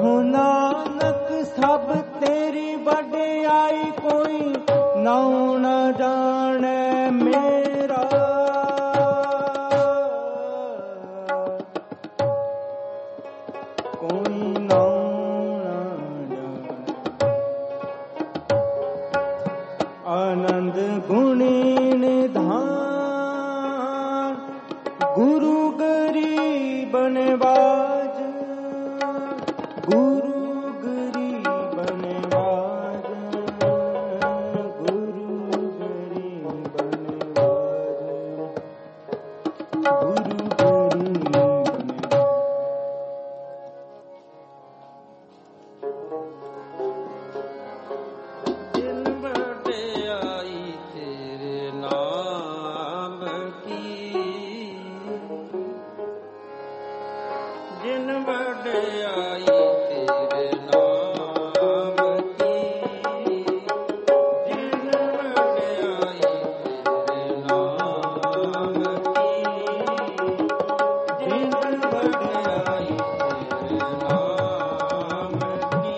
कहो नानक सब तेरी वडियाई, कोई नाऊ न जाने मेरा। कोई नाऊ न जाने। आनंद गुणी निधान, गुरु गरीब नवाज, गुरु गरीब नवाज, गुरु गरीब नवाज, गुरु गरीब नवाज। जिन वडियाई तेरे नाम की, जिन वडियाई तेरे नाम की, जिन वडियाई तेरे नाम की, जिन वडियाई तेरे नाम की,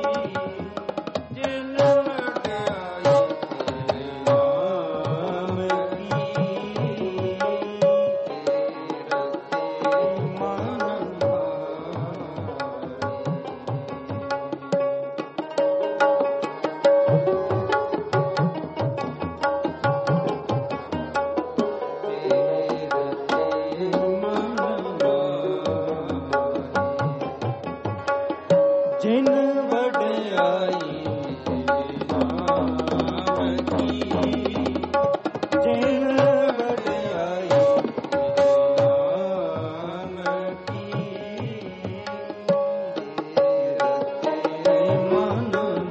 जिन वडियाई तेरे नाम की, तेरे मन जिन वडियाई तेरे नाम की, जिन वडियाई तेरे नाम की, तेरे मन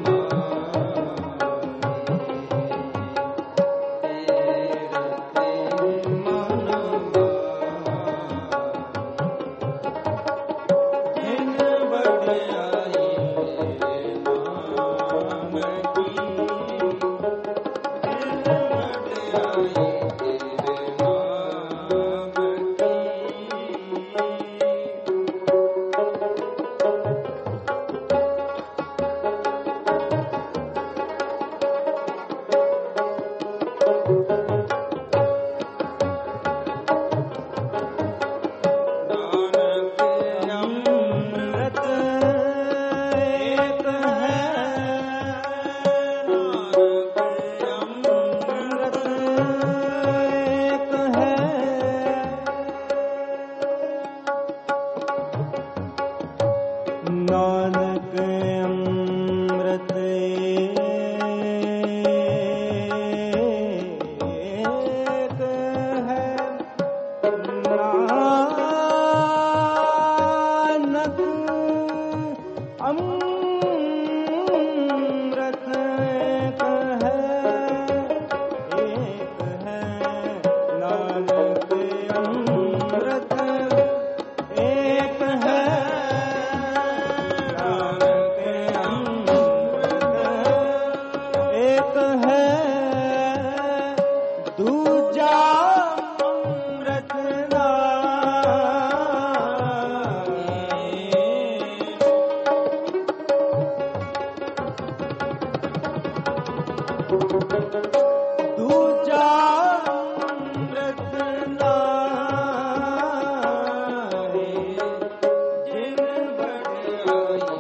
नानक अमृत एक है, नानक अमृत एक है, एक है नानक अमृत एक है, एक है दूजा अमृत दूजा अमृत जिन वडियाई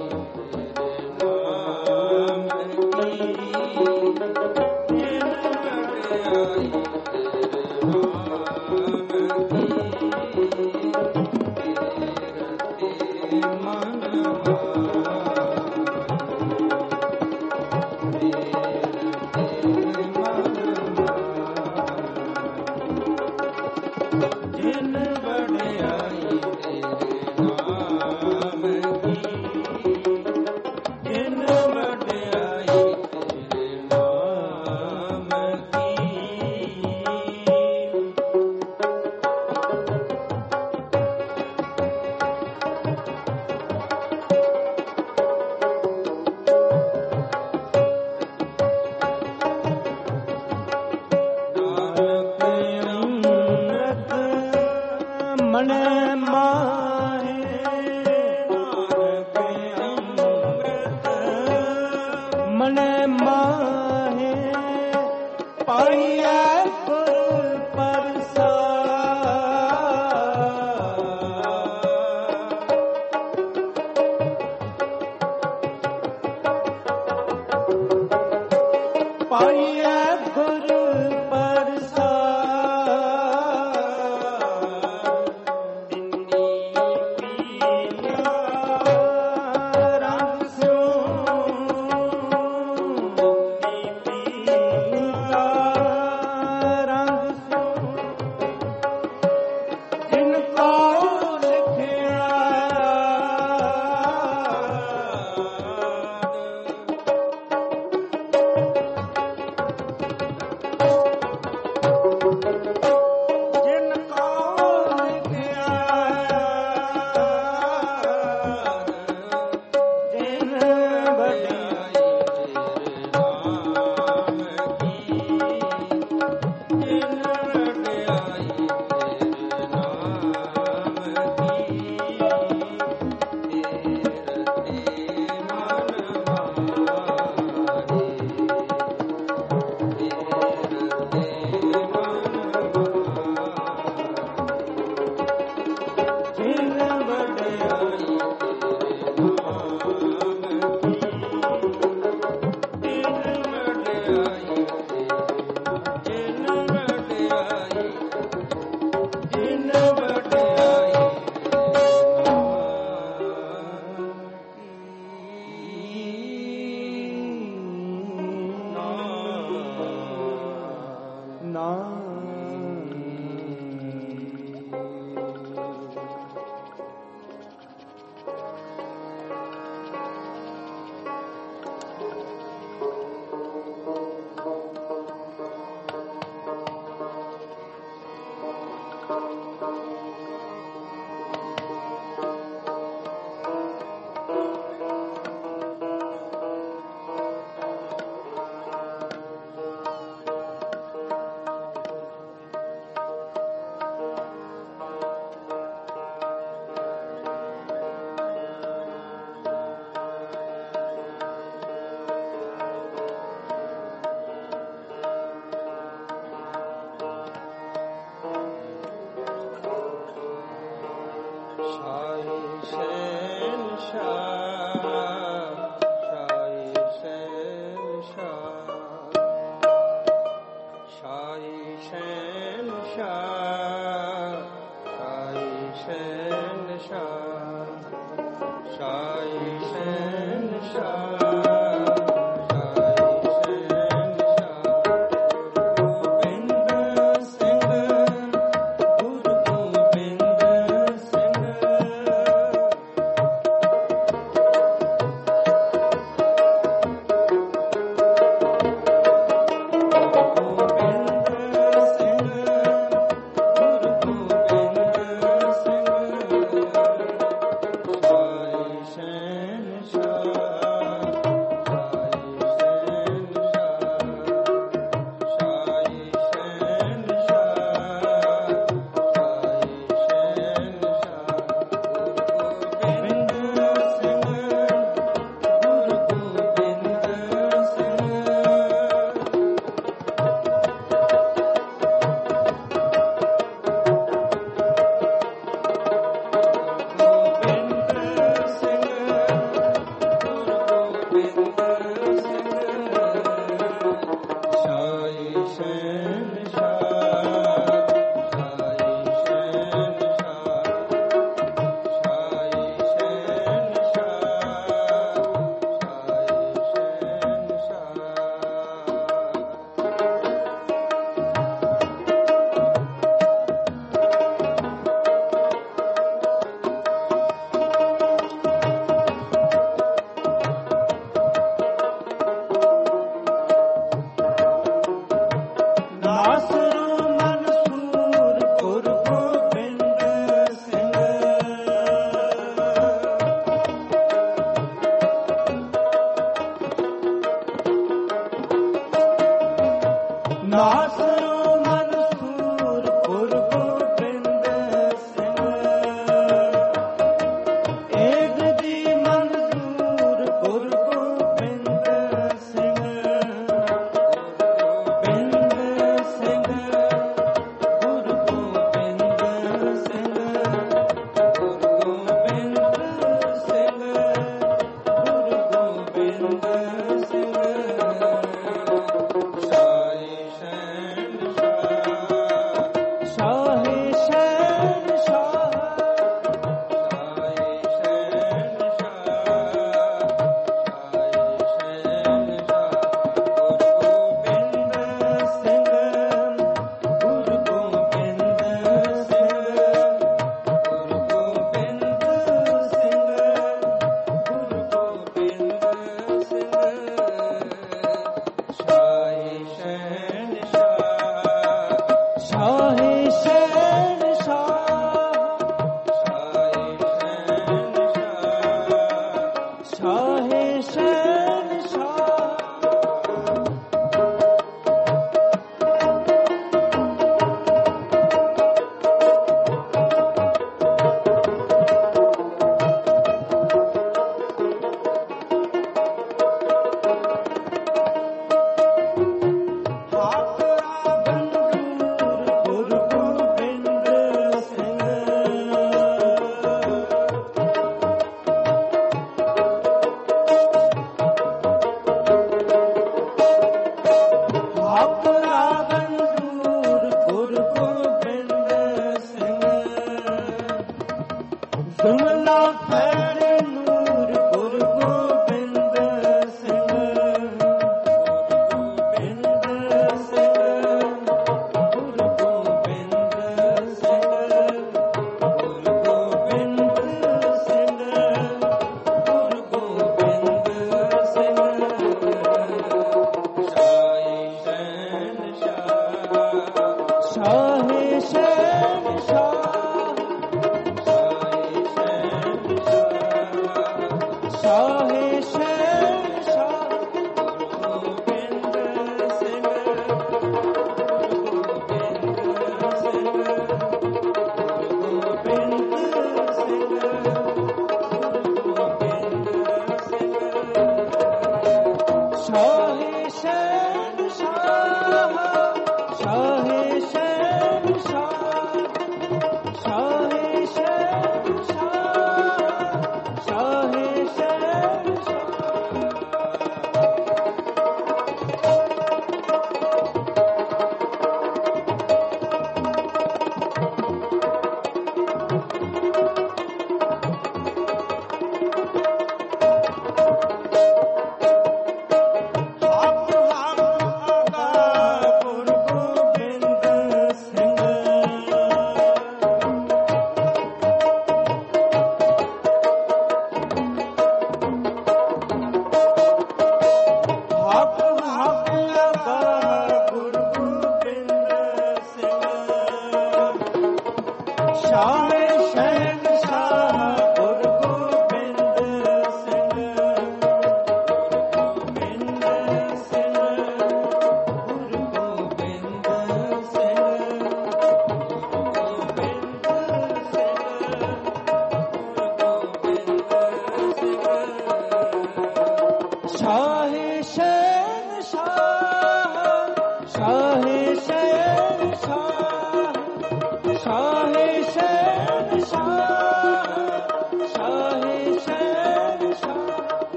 Shah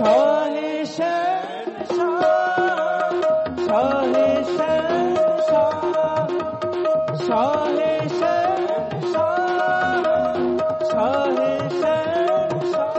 शाहे शहंशाह, शाहे शहंशाह, शाहे शहंशाह, शाहे शहंशाह।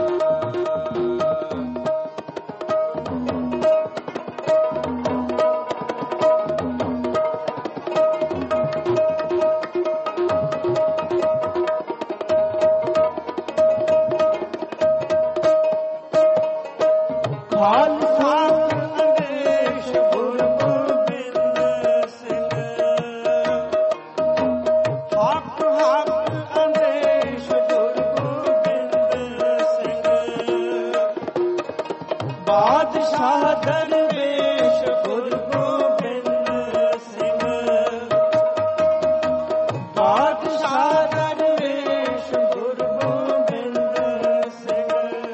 खालसा अंदेश गुरु गोबिंद सिंह, हक हक अंदेश गुरु गोबिंद सिंह, बादशाह दरवेश गुरु गोबिंद सिंह, बादशाह दरवेश गुरु गोबिंद सिंह,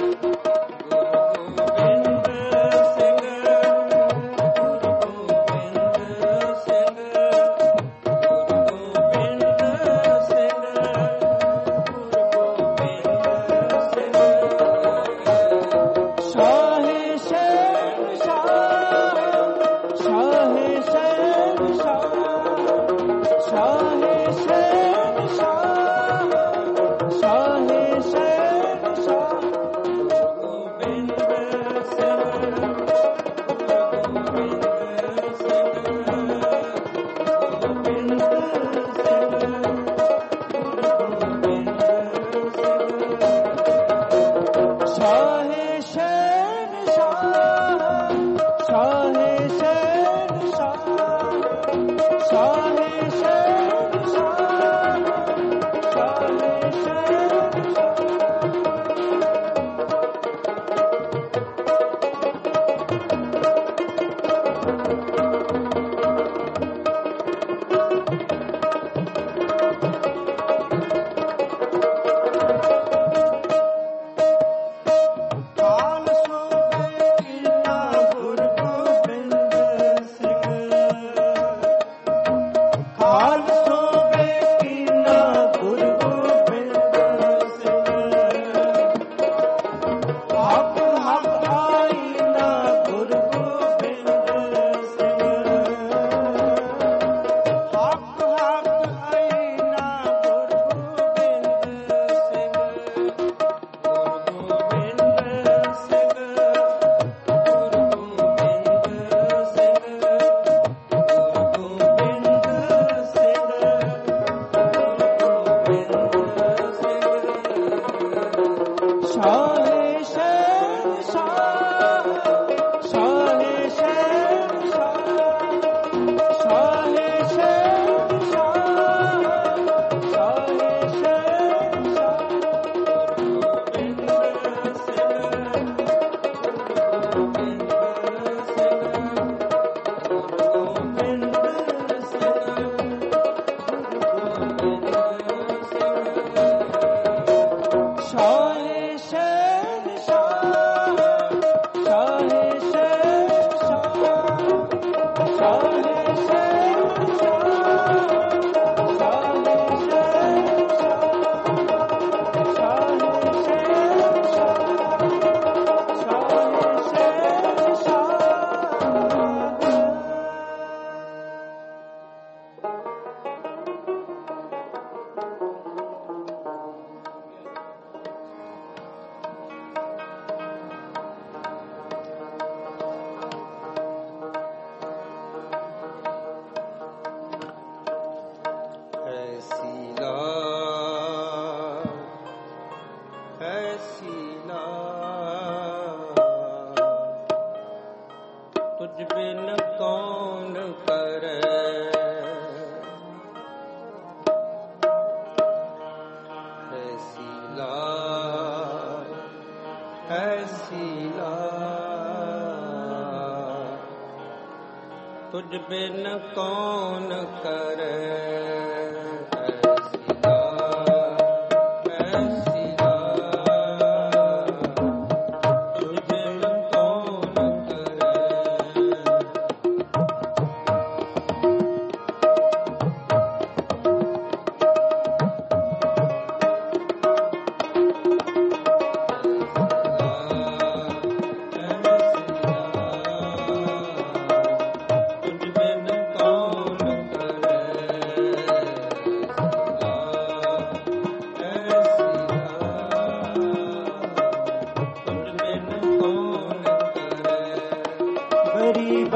तुझ बिन कौन करे।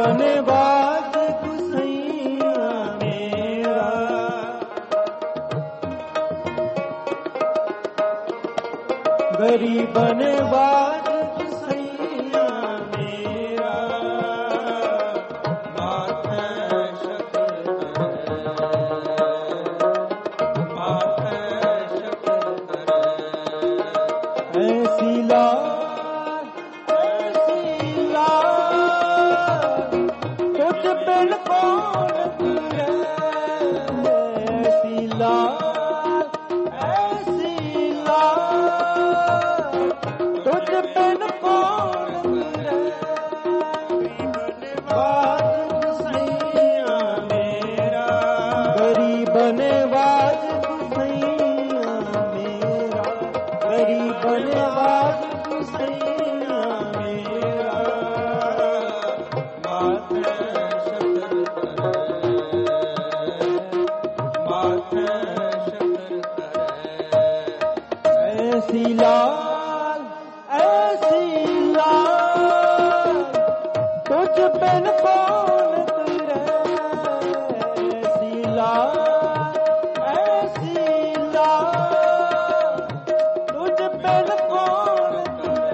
बनवाज गुसैया मेरा, गरीब बनवाज गुसैया मेरा, माथे शक्ल माथे शक्ल ऐसी लाज तुझ बिन कौन करे, ऐसी लाज तुझ बिन कौन करे, बनवाज गुसैया मेरा, गरीब बनवाज गुसैया मेरा, गरीब बनवाज गुसैया मेरा, माथे शक्ल माथे शक्ल ऐसी लाल तुझ बिन कौन करे, ऐसी लाल तुझ बिन कौन करे।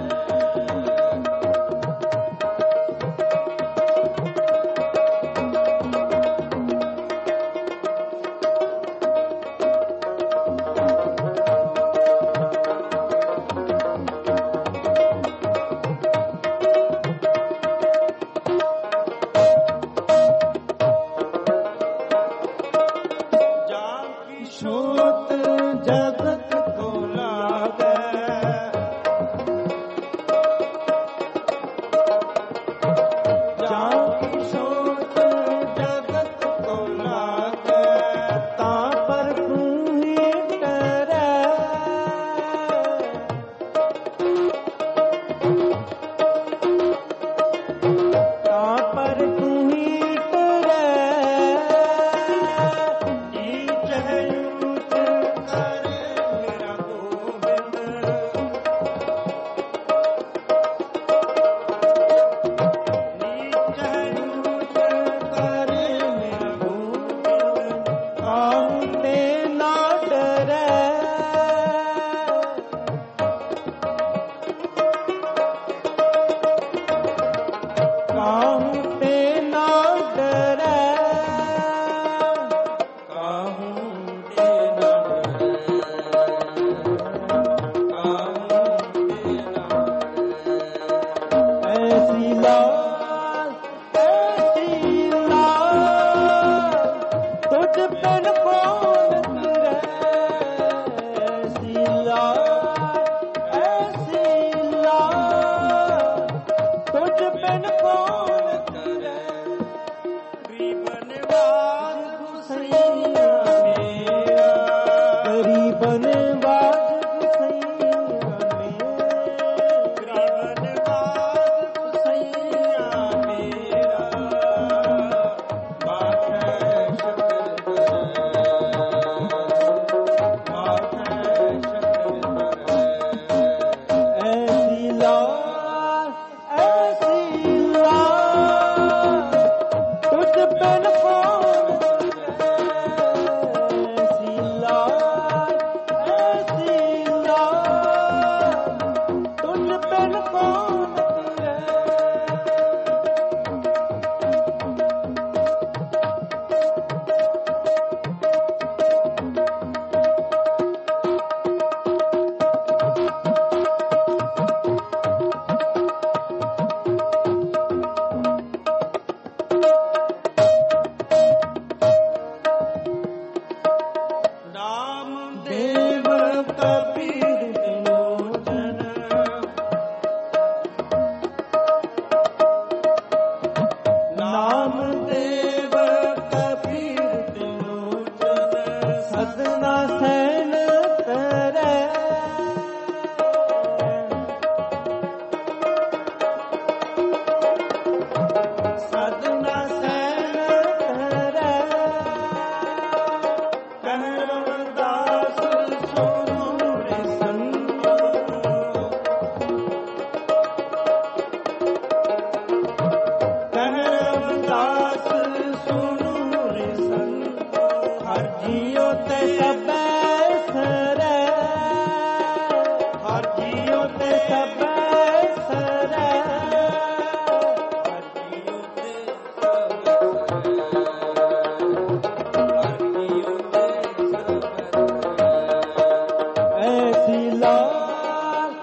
ਉਤੇ ਸਭੈ ਸਰੈ ਐਸੀ ਲਾਲ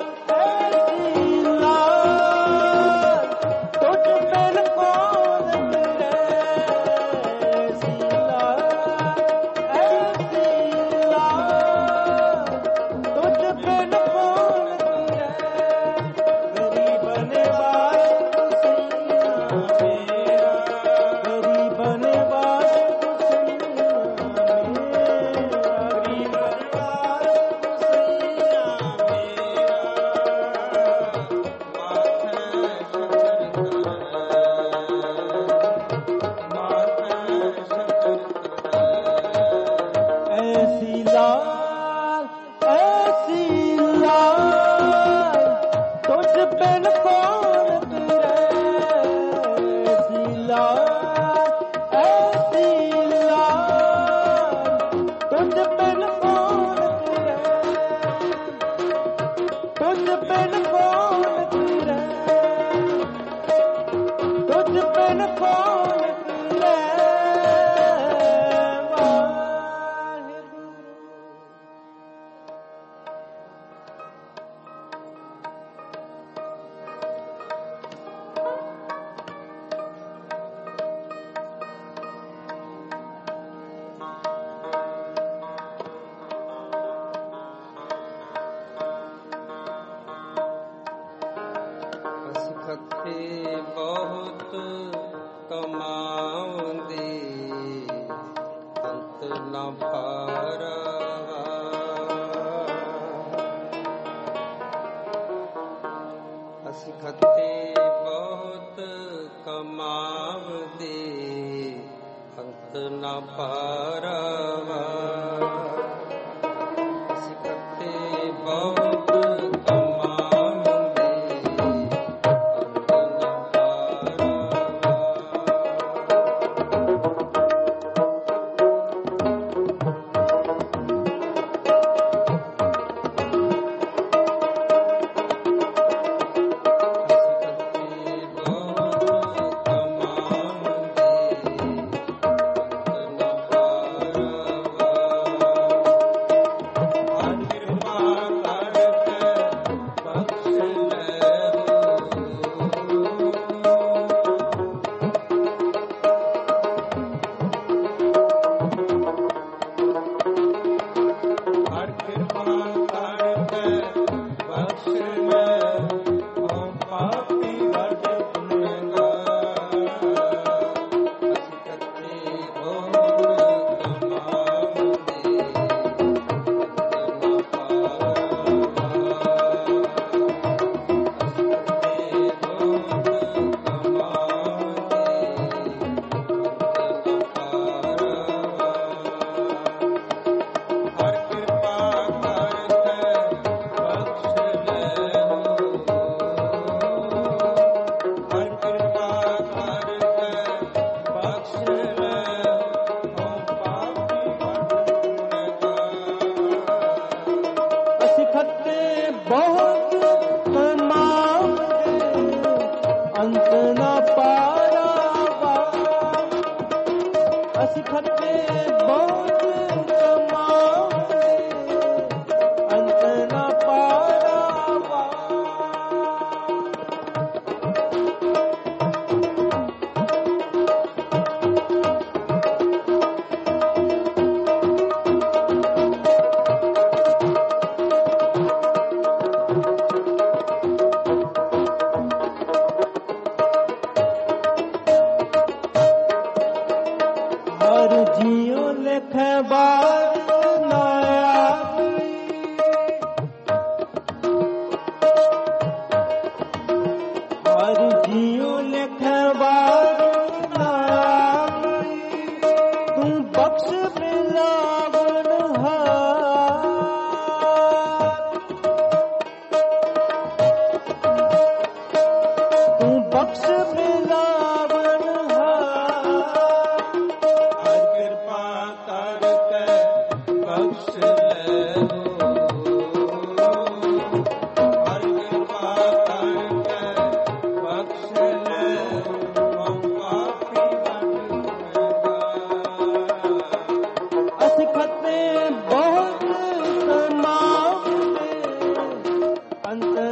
ਤੁਝ ਬਿਨ ਕੌਣ ਕਰੇ ਐਸੀ ਲਾਲ ਤੁਝ ਬਿਨ ਕੌਣ ਕਰੇ ਗਰੀਬ ਨਿਵਾਸ ਗੁਸਈਆ ਮੇਰਾ ਗਰੀਬ ਨਿਵਾਸ ਗੁਸਈਆ ਮੇਰਾ ਗਰੀਬ ਨਿਵਾਸ ਐਸੀ ਲਾਲ ਤੁਝ ਬਿਨ ਕੌਣ ਕਰੇ ਐਸੀ ਲਾਲ ਤੁਝ ਬਿਨ ਕੌਣ ਕਰੇ ਤੁਝ ਬਿਨ ਕੌਣ ਕਰੇ ਤੁਝ ਬਿਨ ਕੌਣ ਕਰੇ ਵਾਹਿਗੁਰੂ ਅਸਖਤੇ ਬਹੁਤ ਕਮਾਉਂਦੇ ਅੰਤ ਨ ਪਾਰਵਾ ਅਸਖਤੇ ਬਹੁਤ ਕਮਾਉਂਦੇ ਅੰਤ ਨ ਪਾਰਵਾ ਅਸਖਤੇ ਬਹੁਤ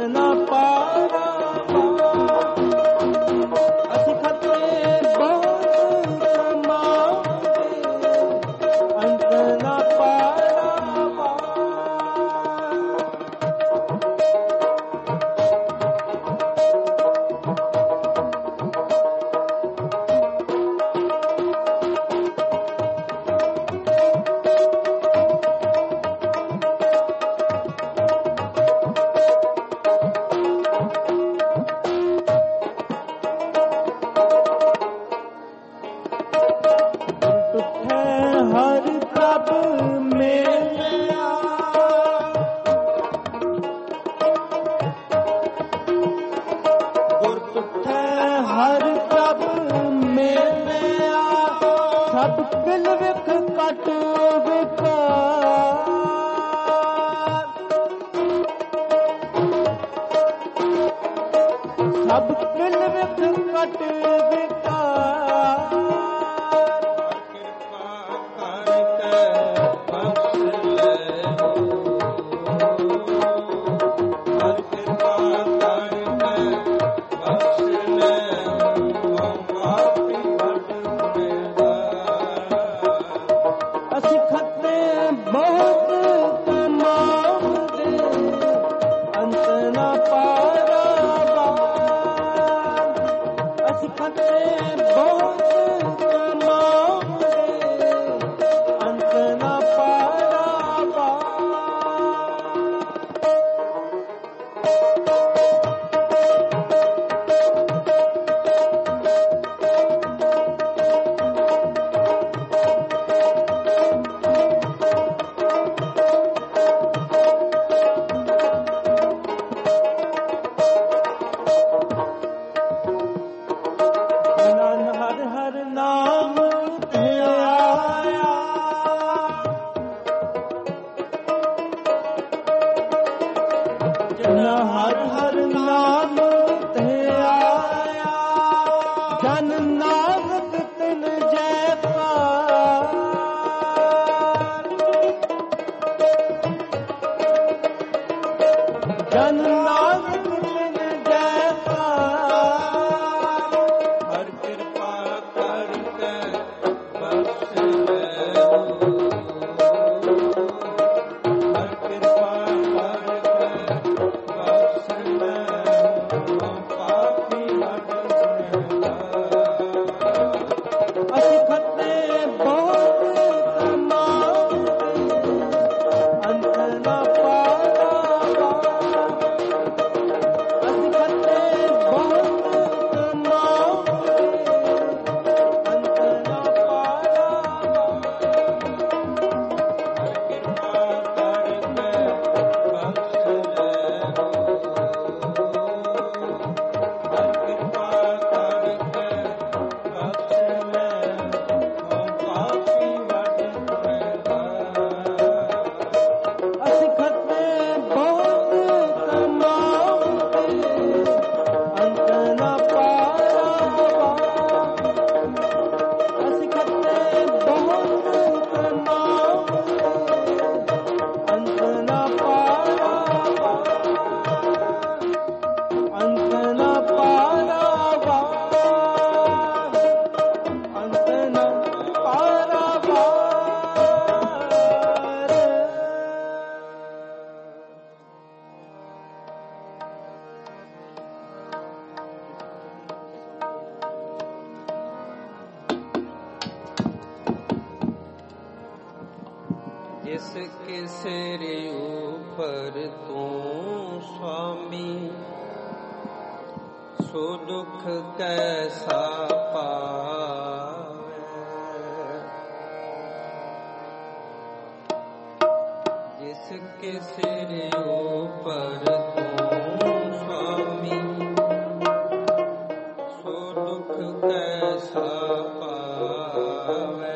ਨਾ ਪਾਰਾ ਅਸੀਂ ਖੱਤੇ ਬਹੁਤ ਕਮਾਉਂਦੇ ਅੰਤ ਨਾ ਪਾਰਾ ਹਰ ਪ੍ਰਭ ਮੇਲਿਆ ਗੁਰ ਤੁਠੈ ਹਰ ਪ੍ਰਭ ਮੇਲਿਆ ਸਭ ਕਿਲ ਵਿਖ ਕਟ ਵਿਕਾਰ ਸਭ ਕਿਲ ਵਿਖ ਕਟ ਵਿਕਾਰ ਅਸੀਂ ਖੱਤੇ ਬਹੁਤ ਕਮਾਉਂਦੇ ਅੰਤ ਨਾ ਪਾਰਾ ਅਸੀਂ ਖੱਤੇ ਬਹੁਤ ਕਮਾਉਂਦੇ ਅੰਤ ਨਾ ਪਾਰਾ ਹਰ ਹਰ ਨਾਮ ਧਿਆਇਆ ਜਨ ਹਰ ਹਰ ਨਾਮ ਧਿਆਇਆ ਜਨ ਨਾਨਕ ਤਿਨ ਜੈ ਪਾਰ ਜਨ ਨਾਨਕ ਤਿਨ ਜੈ ਪਾਰ ਹਰ ਕਿਰਪਾ ਕਰਕੇ ਬਖਸ਼ ਲੈ ਹਰ ਕਿਰਪਾ ਕਰਕੇ ਬਖਸ਼ ਲੈ ਪਾਪੀ ਹਟ ਅਸੀਂ ਖੱਤੇ ਬਹੁਤ ਕਮਾਉਂਦੇ ਅੰਤ ਨਾ ਪਾਰਾ ਅਸੀਂ ਖੱਤੇ ਬਹੁਤ ਕਮਾਉਂਦੇ ਅੰਤ ਨਾ ਪਾਰਾ ਹਰ ਕਿਰਪਾ ਕਰਕੇ ਬਖਸ਼ ਲੈ ਹਰ ਕਿਰਪਾ ਕਰਕੇ ਬਖਸ਼ ਲੈ ਪਾਪੀ ਵਟ ਅਸੀਂ ਖੱਤੇ ਬਹੁਤ ਕਮਾਉਂਦੇ ਅੰਤ ਨਾ ਪਾਰਾ ਅਸੀਂ ਖੱਤੇ ਬਹੁਤ ਕਮਾਉਂਦੇ ਅੰਤ ਨਾ ਪਾਰਾ ਅੰਤ ਨਾ ਪਾਰਾ ਅੰਤ ਨਾ ਪਾਰਾ ਜਿਸ ਕੇ ਸਿਰ ਉਪਰ ਤੂੰ ਸੁਆਮੀ ਸੋ ਦੁਖ ਕੈਸਾ ਪਾਵੇ ਜਿਸ ਕੇ ਸਿਰ ਉਪਰ ਤੂੰ ਸੁਆਮੀ ਸੋ ਦੁਖ ਕੈਸਾ ਪਾਵੇ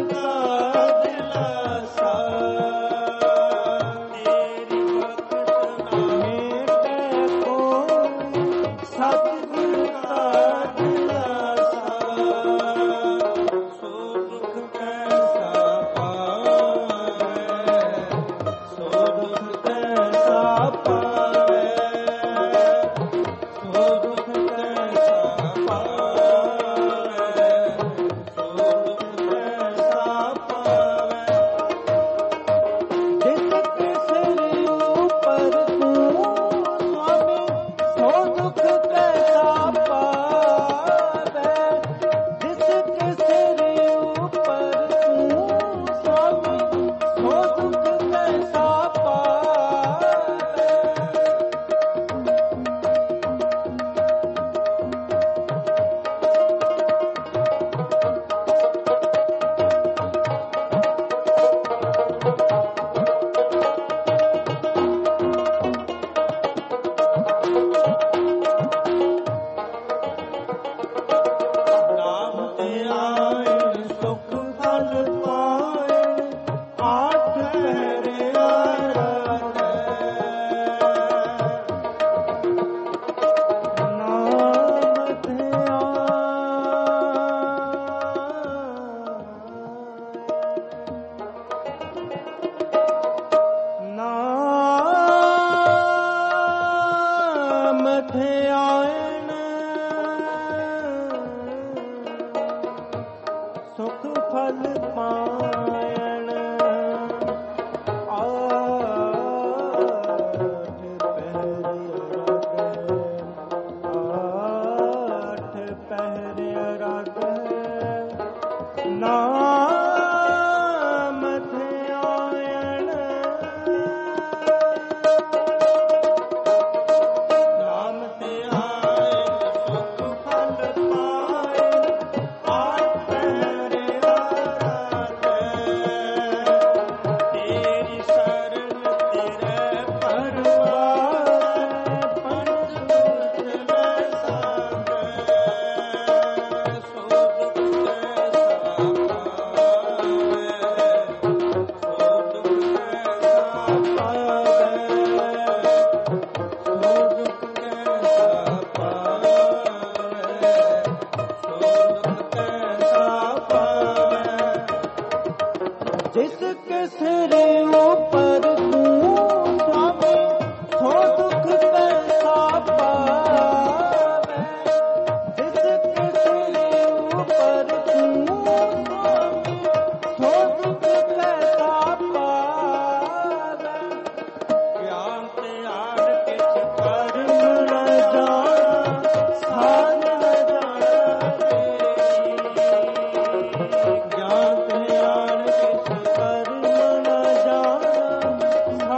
ज्ञात ज्ञान किस कर्म न जाना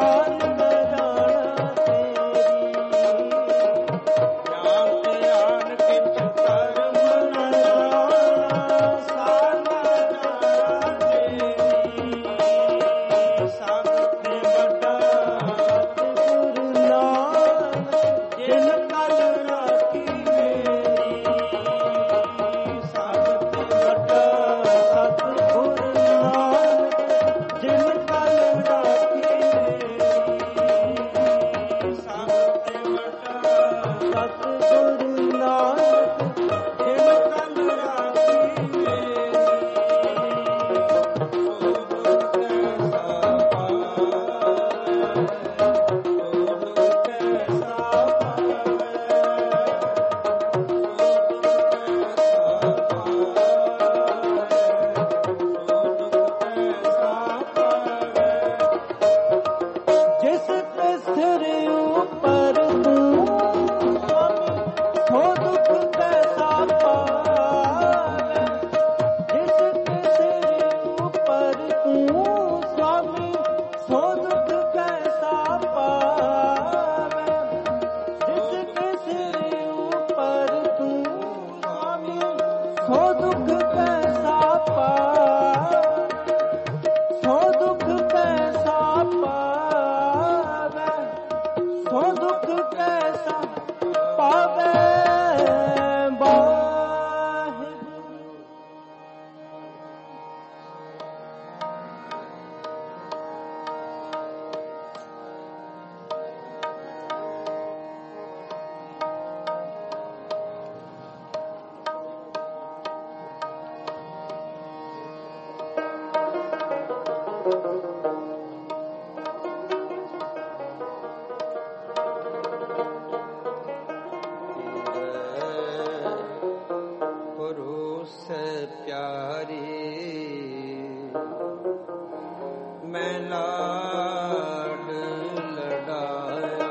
ਪਰੋਸੈ ਪਿਆਰੀ ਮੈਂ ਲਾਡ ਲਡਾਇਆ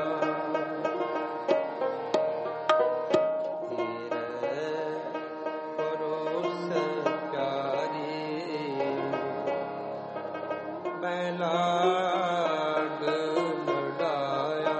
ਤੇਰੇ ਪਰੋਸੈ ਪਿਆਰੀ ਮੈਂ ਲਾਡ ਲਡਾਇਆ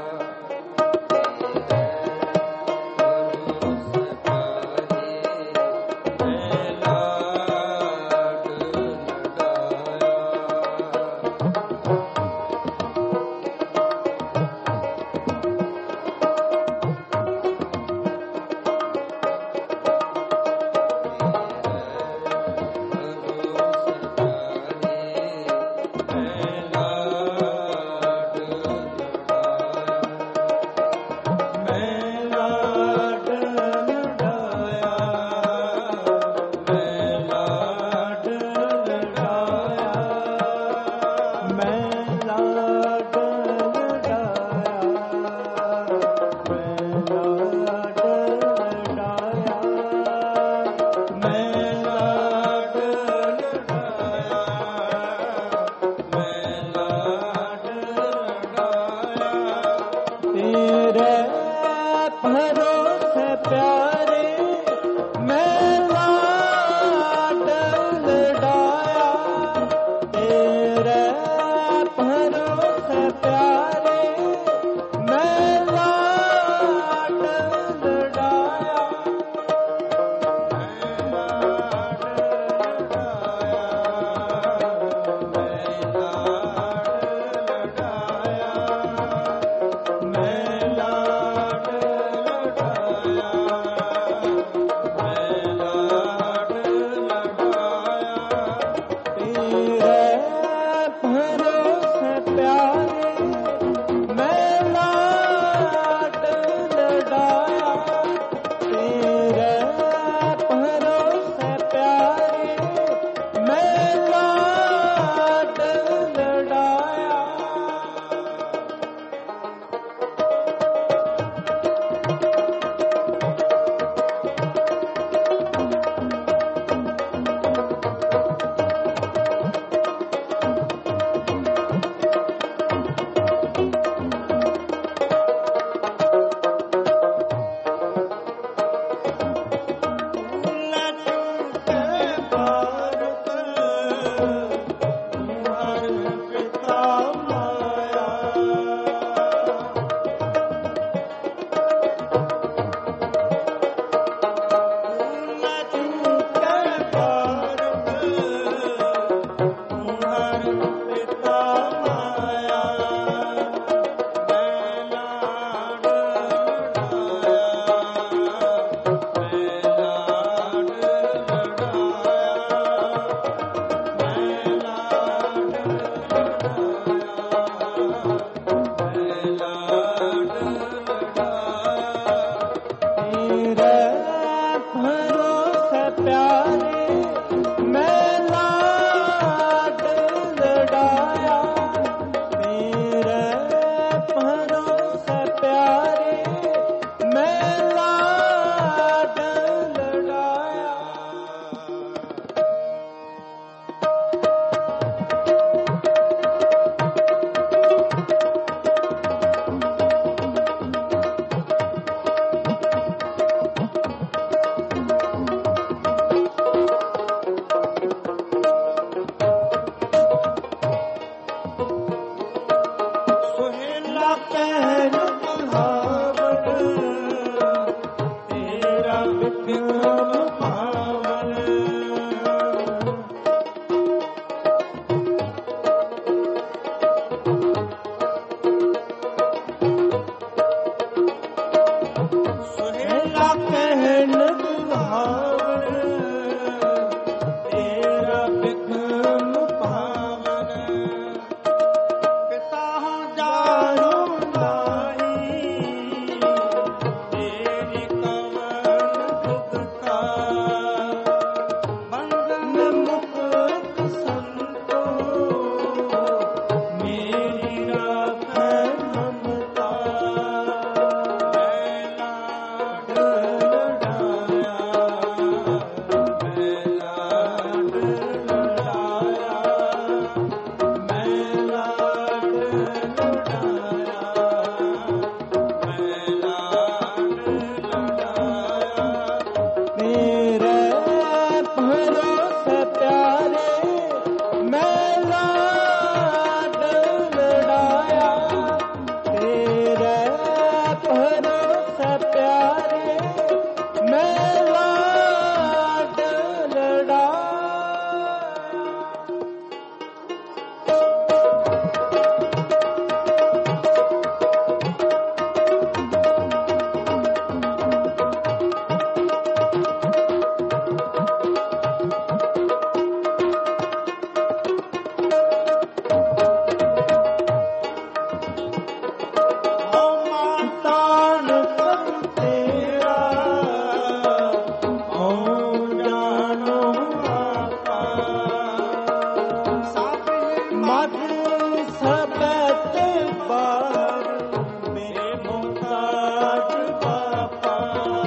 ਮਦ ਸਬਤ ਬਾਰ ਮੇਰੇ ਮੁਹਤਾਜ ਬਾਪਾ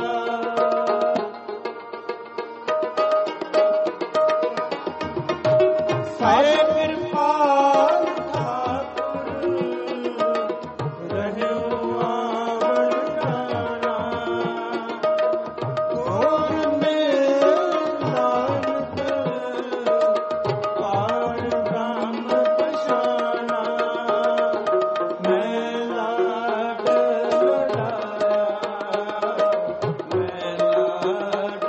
ਸਾਰੇ ਕਿਰਪਾਲ ਠਾਕੁਰ ਰਹਿਓ ਆਵਣ ਜਾਣਾ ਗੋਰ ਮੇਲ ਨਾਨਕ ਪਾਰ ਬ੍ਰਹਮ ਪਛਾਣਾ ਮੈਂ ਲਾਡ ਲਡਾਇਆ ਮੈਂ ਲਾਡ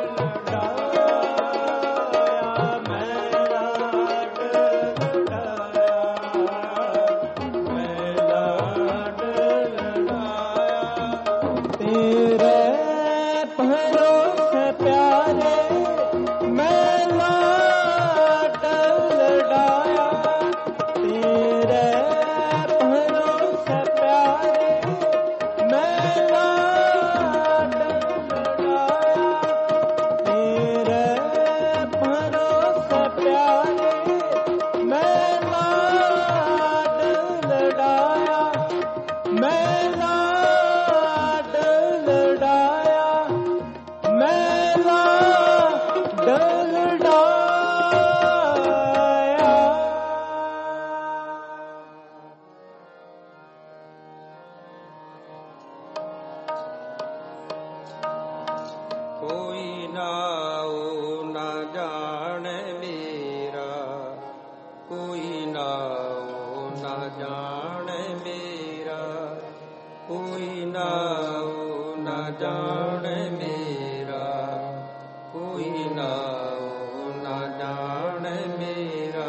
ਲਡਾਇਆ ਮੈਂ ਲਾਡ ਲਡਾਇਆ ਮੈਂ ਲਾਡ ਲਡਾਇਆ ਤੇਰੇ ਭਰੋਸੇ ਪਿਆਰੇ ਮੈਂ ਲਾਡ ਲਡਾਇਆ ਤੇਰੇ ਭਰੋਸੇ ਪਿਆਰੇ ਮੈਂ ਲਾਡ ਲਡਾਇਆ ਤੇਰੇ ਭਰੋਸੇ ਪਿਆਰੇ ਮੈਂ ਲਾਡ ਲਡਾਇਆ ਮੈਂ ਲਾਡ ਲਡਾਇਆ ਮੈਂ ਲਾਡ ਲਡਾਇਆ ਕੋਈ ਨਾਉ ਨਾ ਜਾਣੈ ਮੇਰਾ ਕੋਈ ਨਾਉ ਨਾ ਜਾਣੈ ਮੇਰਾ ਕੋਈ ਨਾਉ ਨਾ ਜਾਣੈ ਮੇਰਾ ਕੋਈ ਨਾਉ ਨਾ ਜਾਣੈ ਮੇਰਾ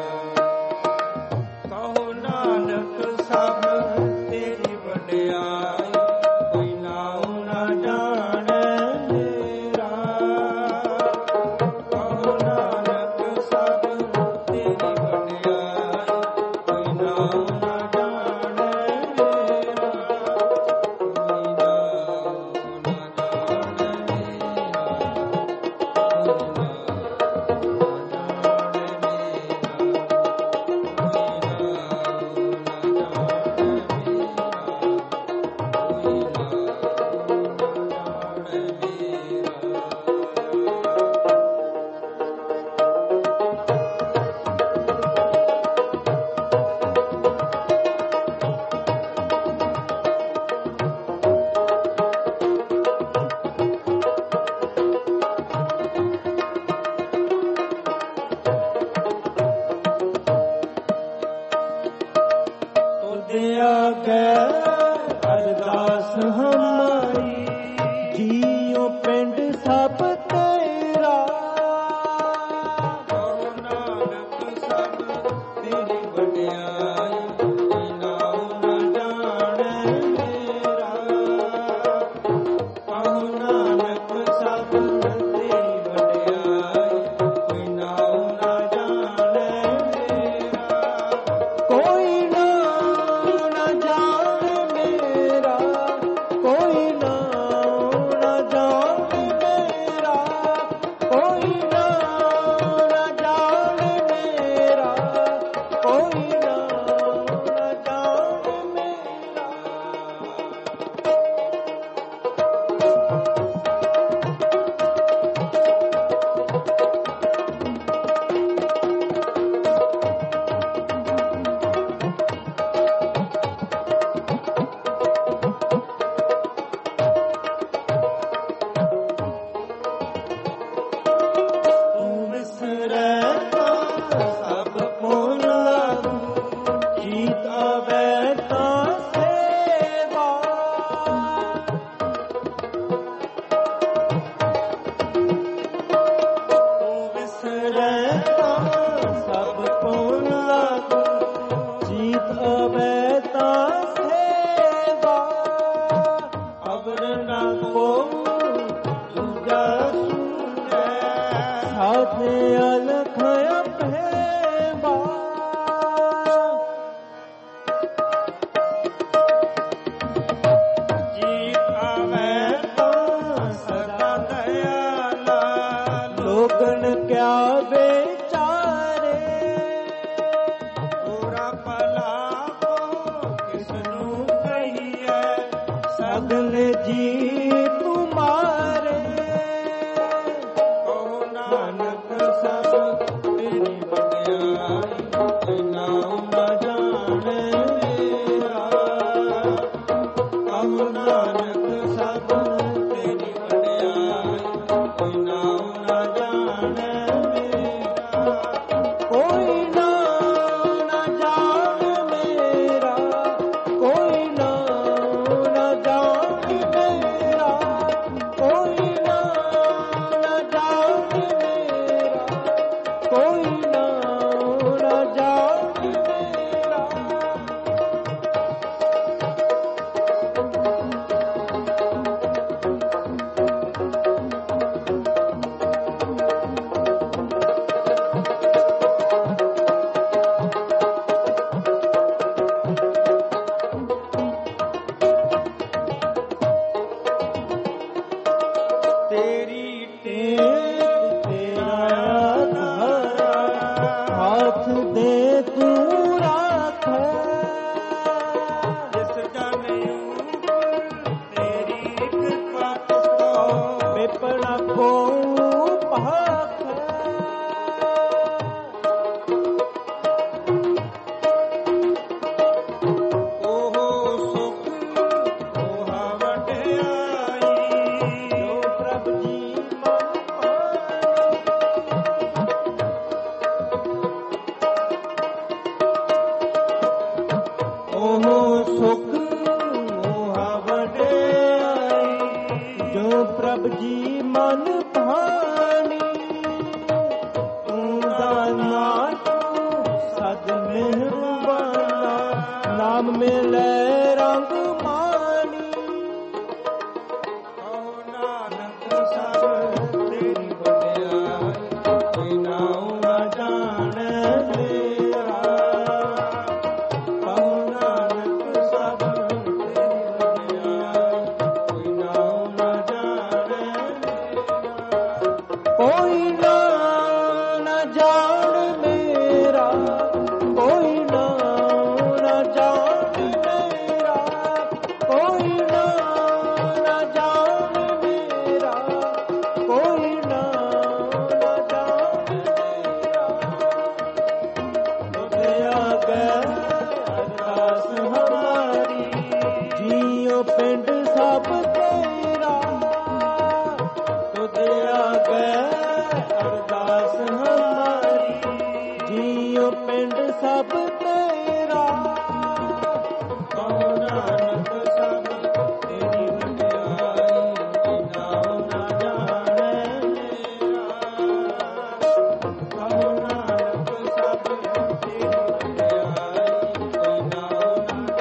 ਕਹੋ ਨਾਨਕ ਸਭ ਤੇਰੀ ਵਡਿਆਈ ਕੋਈ ਨਾਉ ਨਾ ਜਾਣੈ ਮੇਰਾ ਕਹੋ ਨਾਨਕ ਸਭ ਤੇਰੀ ਵਡਿਆਈ ਕੋਈ ਨਾਉ ਨਾ ਜਾਣੈ ਮੇਰਾ ਕੋਈ ਨਾਉ ਨਾ ਜਾਣੈ ਮੇਰਾ ਕੋਈ ਨਾਉ ਨਾ ਜਾਣੈ ਅਰਦਾਸ ਹਮਾਰੀ ਜੀਉ ਪਿੰਡ ਸਭ ਤੇਰਾ ਕਹੋ ਨਾਨਕ ਸਭ ਤੇਰੀ ਵਡਿਆਈ ਕੋਈ ਨਾਉ ਨਾ ਜਾਣੈ ਮੇਰਾ ਕਹੋ ਨਾਨਕ ਸਭ ਤੇਰੀ ਵਡਿਆਈ ਕੋਈ ਨਾਉ ਨਾ ਜਾਣੈ ਮੇਰਾ ਕੋਈ ਨਾਉ ਨਾ ਜਾਣੈ ਮੇਰਾ ਕੋਈ ਨਾਉ ਨਾ ਜਾਣੈ ਮੇਰਾ ਕੋਈ ਨਾਉ ਨਾ ਜਾਣੈ ਮੇਰਾ ਕੋਈ ਨਾਉ ਨਾ ਜਾਣੈ ਮੇਰਾ ਤੂੰ ਵਿਸਰੈ ਤਾਂ ਸਭ ਭੁੱਲ ਲਾਗੂ ਜੀਤ ਆਵੈ ਤਾਂ ਸੇਵਾ ਤੂੰ ਵਿਸਰੈ ਤਾਂ ਸਭ ਭੁੱਲ ਲਾਗੂ ਜੀਤ ਆਵੈ ਤਾਂ ਸੇਵਾ ਅਬਰ ਨਾ ਕੋ ਦੂਜਾ ਸੁਣੈ ਸਾਥੇ ਅਲਖ ਅਭੇਵਾ ਜੀ ਆਵੈ ਤਾਂ ਸਦਾ ਦਇਆਲਾ ਲੋਗਨ ਕਿਆ ਵਿਚਾਰੇ ਜੀ ਤੁਮਾਰੇ ਕਹੋ ਨਾਨਕ ਸਭ ਤੇਰੀ ਵਡਿਆਈ ਨਾਉ ਨਾ ਜਾਣੈ ਮੇਰਾ ਕਹੋ ਨਾਨਕ ਸਭ ਤੇਰੀ ਵਡਿਆਈ ਨਾਉ ਨਾ ਜਾਣੈ ਮੇਰਾ ਕੋਈ ਨਾਉ ਨਾ ਜਾਣ ਮੇਰਾ ਕੋਈ ਨਾਉ ਨਾ ਜਾਣ ਮੇਰਾ ਕੋਈ ਨਾਉ ਨਾ ਜਾਣ ਮੇਰਾ ਕੋਈ ਨਾਉ ਨਾ ਜਾਣ ਮੇਰਾ ਤੇਰੀ ਟੇਕ ਤੇਰਾ ਧਾਰਾ ਹੱਥ ਦੇ ਤੂੰ ਰਾਖੈ ਜਿਸ ਜਨਿਉ ਤੇਰੀ ਕਿਰਪਾ ਤੋ ਵਿਪਨ ਕੋ ਭਾਖੈ ਉਹ ਸੁਖ ਉਹ ਵਡਿਆਈ ਜੋ ਪ੍ਰਭ ਜੀ ਮਨ ਭਾਣੇ ਉਹ ਸੁਖ ਉਹ ਵਡਿਆਈ ਜੋ ਪ੍ਰਭ ਜੀ ਮਨ ਭਾਣੀ ਤੂੰ ਦਾਨਾ ਸਦ ਮਿਹਰਬਾਨਾ ਨਾਮ ਮਿਲੈ ਰੰਗ ਮਾਣੀ ਕਹੋ ਨਾਨਕ ਸਭ ਤੇਰੀ ਵਡਿਆਈ ਨਾਉ ਨਾ ਜਾਣੈ ਮੇਰਾ ਕਹੋ ਨਾਨਕ ਸਭ ਤੇਰੀ ਵਡਿਆਈ ਨਾਉ ਨਾ ਜਾਣੈ ਮੇਰਾ ਕੋਈ ਨਾਉ ਨਾ ਜਾਣ ਮੇਰਾ ਕੋਈ ਨਾਉ ਨਾ ਜਾਣ ਮੇਰਾ ਕੋਈ ਨਾਉ ਨਾ ਜਾਣ ਮੇਰਾ ਕੋਈ ਨਾਉ ਨਾ ਜਾਣ ਮੇਰਾ ਤੁਧ ਆਗੇ ਅਰਦਾਸ ਹਮਾਰੀ ਜੀਉ ਪਿੰਡ ਸਭ ਤੇਰਾ ਤੁਧ ਆਗੇ ਅਰਦਾਸ ਹਮਾਰੀ ਜੀਉ ਪਿੰਡ ਸਭ ਤੇਰਾ ਕਹੋ ਨਾਨਕ ਸਭ ਤੇਰੀ ਵਡਿਆਈ ਨਾਉ ਨਾ ਜਾਣੈ ਮੇਰਾ ਕਹੋ ਨਾਨਕ ਸਭ ਤੇਰੀ ਵਡਿਆਈ ਨਾਉ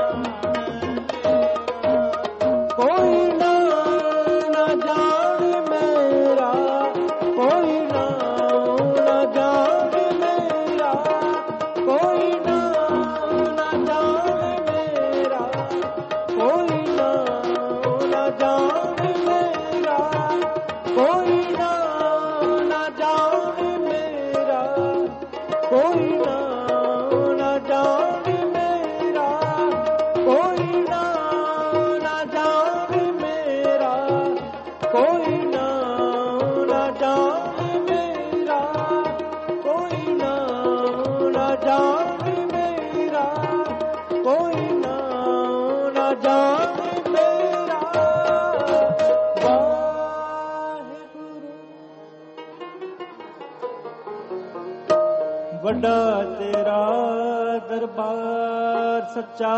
ਨਾ ਜਾਣੈ ਮੇਰਾ ਕੋਈ ਨਾਉ ਨਾ ਜਾਣ ਮੇਰਾ ਕੋਈ ਨਾਉ ਨਾ ਜਾਣ ਮੇਰਾ ਕੋਈ ਨਾਉ ਨਾ ਜਾਣ ਮੇਰਾ ਕੋਈ ਨਾਉ ਨਾ ਜਾਣ ਮੇਰਾ ਕੋਈ ਨਾਉ ਨਾ ਜਾਣ ਮੇਰਾ ਕੋਈ ਨਾਉ ਨਾ ਜਾਣ ਮੇਰਾ ਕੋਈ ਨਾਉ ਨਾ ਜਾਣ ਮੇਰਾ ਕੋਈ ਨਾਉ ਨਾ ਜਾਣ ਮੇਰਾ ਕੋਈ ਨਾਉ ਨਾ ਜਾਣ ਮੇਰਾ ਵਾਹਿਗੁਰੂ ਵੱਡਾ ਤੇਰਾ ਦਰਬਾਰ ਸੱਚਾ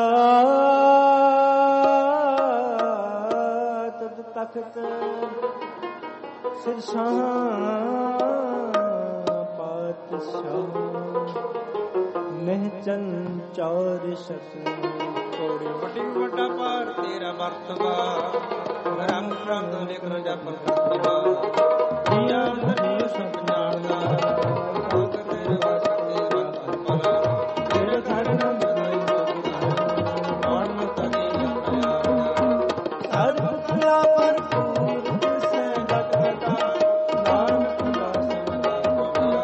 ਤਦ ਤਖਤ ਸਿਰ ਸ਼ਾਹ ਪਾਤਸ਼ਾਹ ਮਹਿਚਨ ਚੌਰ ਸ਼ਕ ਕੋੜੀ ਵੱਡੀ ਵੱਡਾ ਪਾਰ ਤੇਰਾ ਵਰਤਵਾ ਰੰਗ ਰੰਗ ਲਿਖ ਨ ਜਪ ਕਰਵਾ ਦੀਆ ਅੰਦਰ ਸਭ ਜਾਣਦਾ ਲੋਕ ਤੇਰੇ ਵਾਸਤੇ ਰੰਗ ਪਲਾ ਤੇਰੇ ਘਰ ਨੰਦ ਨਹੀਂ ਆਣ ਮਤ ਦੀ ਆਇਆ ਹਰ ਪੁੱਛਿਆ ਭਰਪੂਰ ਤਿਸੈ ਜਗ ਘਟਾ ਨਾਨਕ ਦਾਸ ਤੇਰਾ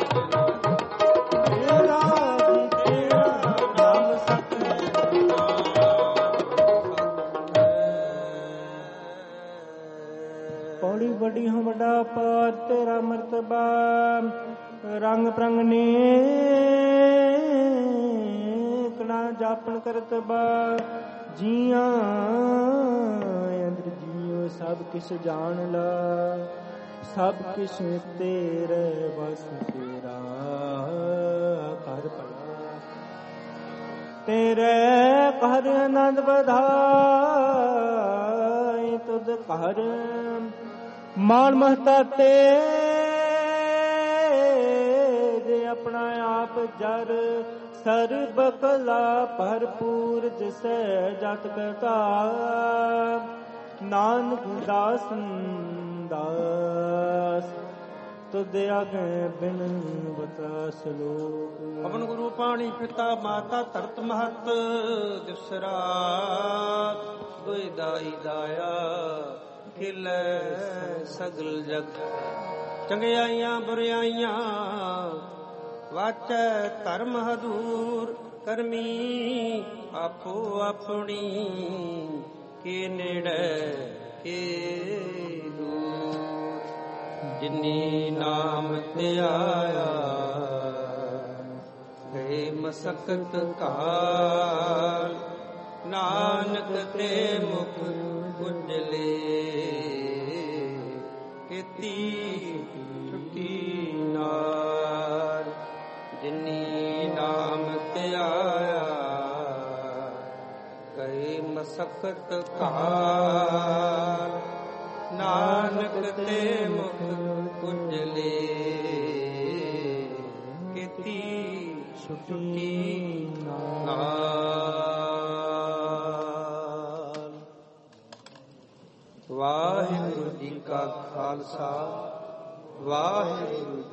ਤੇਰਾ ਜੀ ਤੇਰਾ ਨਾਮ ਸਤ ਬਾ ਰੰਗ ਪ੍ਰੰਗਨੇ ਕਣਾ ਜਾਪਨ ਕਰਤ ਬਾ ਜੀਆਂ ਅੰਦਰ ਜੀਉ ਸਭ ਕਿਛ ਜਾਣ ਲਾ ਸਭ ਕਿਛ ਤੇਰੇ ਬਸ ਤੇਰਾ ਕਰ ਭਲਾ ਤੇਰੇ ਘਰ ਆਨੰਦ ਵਧਾਏ ਤੁਧ ਘਰ ਮਾਨ ਮਹਤਾ ਤੇਰੇ ਆਪਣਾ ਆਪ ਜਰ ਸਰਬ ਕਲਾ ਭਰਪੂਰ ਜਿਸੈ ਜਤ ਕਰਤਾ ਨਾਨਕ ਦਾਸ ਦਾਸ ਤੁਧ ਆਗੇ ਬਿਨ ਬਤਾ ਸਲੋਕ ਪਵਨ ਗੁਰੂ ਪਾਣੀ ਪਿਤਾ ਮਾਤਾ ਧਰਤ ਮਹਤ ਦਿਵਸ ਰਾਤ ਦੁਇ ਦਾਈ ਦਾਇਆ ਖਿਲੈ ਸਗਲ ਜਗ ਚੰਗਿਆਈਆਂ ਬੁਰਿਆਈਆਂ ਵਾਚੈ ਧਰਮ ਹਦੂਰ ਕਰਮੀ ਆਪੋ ਆਪਣੀ ਕੇ ਨੇੜੇ ਕੇ ਦੂਰ ਜਿਨੀ ਨਾਮ ਧਿਆਇਆ ਗਏ ਮਸਕਤ ਕਾਲ ਨਾਨਕ ਤੇ ਮੁਖ ਉਜਲੇ ਕੀਤੀ ਛੁਟੀ ਨਾਰ ਜਿਨੀ ਨਾਮ ਧਿਆਇਆ ਗਏ ਮਸਕਤ ਕਾਲ ਨਾਨਕ ਤੇ ਮੁਖ ਉਜਲੇ ਕੀਤੀ ਛੁਟੀ ਨਾਰ। ਵਾਹਿਗੁਰੂ ਜੀ ਕਾ ਖਾਲਸਾ ਵਾਹਿਗੁਰੂ